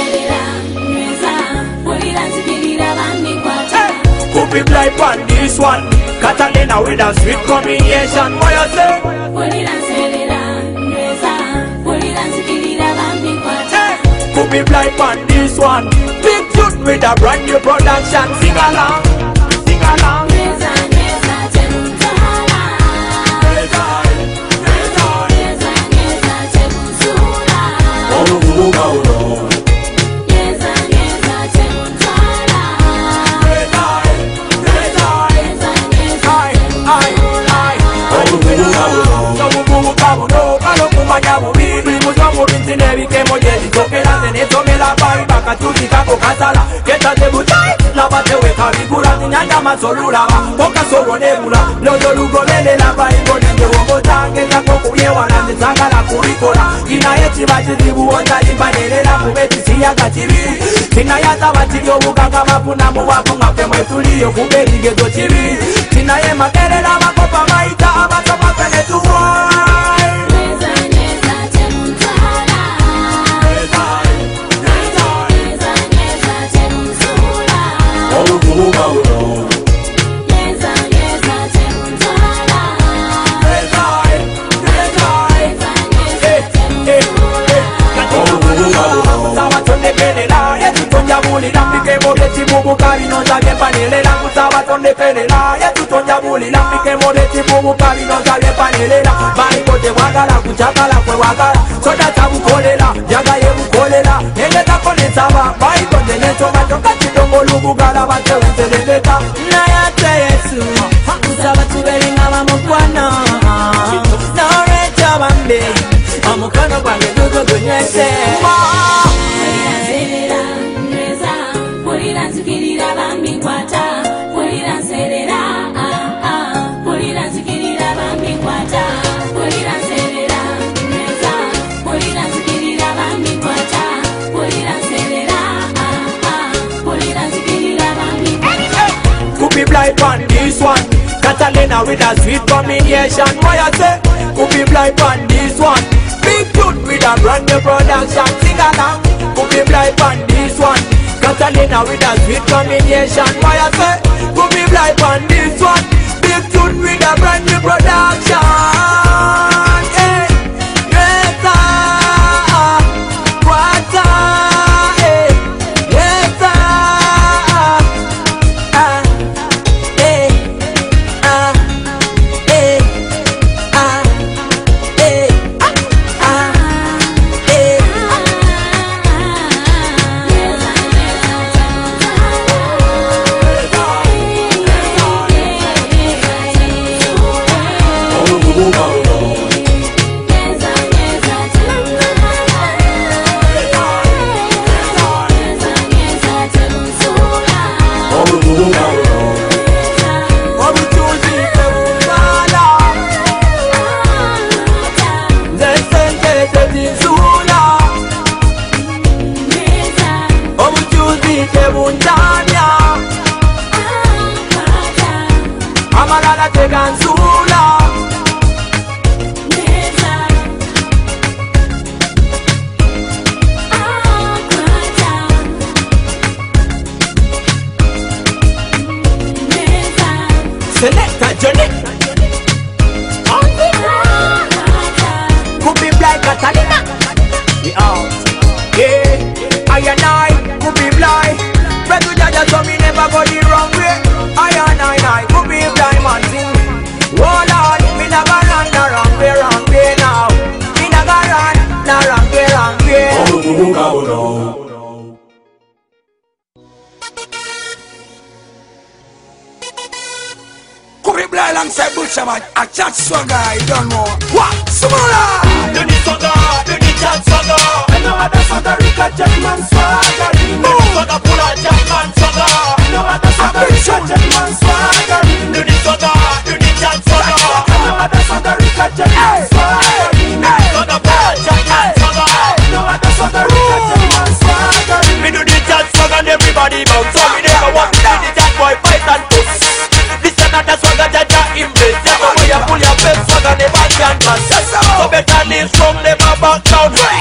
Could be blind on this one. Catalina with a sweet combination. What you say? Could be blind on this one. Big Youth with a brand new production. Sing along, sing along. Catalina with a sweet combination. Why you say? Could be blind on this one. Big Youth with a brand new production. Sing along. Could be blind on this one. Catalina with a sweet combination. Why you say? Could be blind on this one. Big Youth with a brand new production. Hey, yes, what hey, yes, a chat swagger, you don't know. What? Smaller! Do the swagger, do the chat swagger. I know what the swagger is, a Jackman swagger. Do the swagger, pull a Jackman swagger. I know what the swagger is, a Jackman swagger. Do the swagger, do the chat swagger. I know what the swagger is, a Jackman swagger. Do the swagger, pull a Jackman swagger. I know what the swagger is, a Jackman swagger. Me do the chat swagger and everybody bounce. So me never want to see the chat boy fight and push. This is not the swagger Jaja embrace. Pull your best swagger, never can pass. So better live strong, never back down.